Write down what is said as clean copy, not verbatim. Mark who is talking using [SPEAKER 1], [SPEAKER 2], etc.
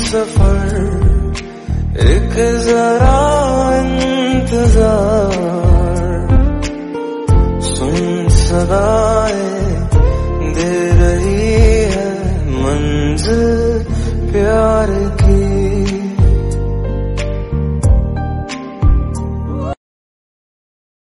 [SPEAKER 1] सफर एक जरा इंतजार, सुन सदाएं दे रही है मंजिल प्यार